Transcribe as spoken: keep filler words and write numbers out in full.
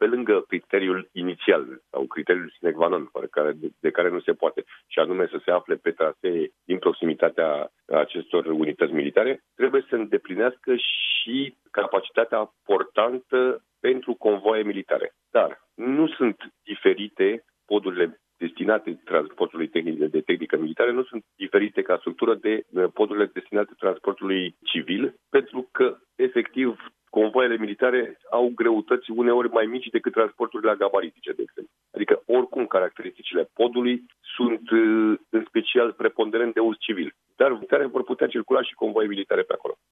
pe lângă criteriul inițial sau criteriul sine qua non, de, de care nu se poate, și anume să se afle pe trasee din proximitatea acestor unități militare, trebuie să îndeplinească și capacitatea portantă pentru convoaie militare. Dar nu sunt diferite podurile destinate transportului tehnic de tehnică militară, nu sunt diferite ca structură de podurile destinate transportului civil, pentru că, efectiv, convoaiele militare au greutăți uneori mai mici decât transporturile gabaritice, de exemplu. Adică, oricum, caracteristicile podului sunt, în special, preponderent de uz civil. Dar militare vor putea circula și convoaie militare pe acolo.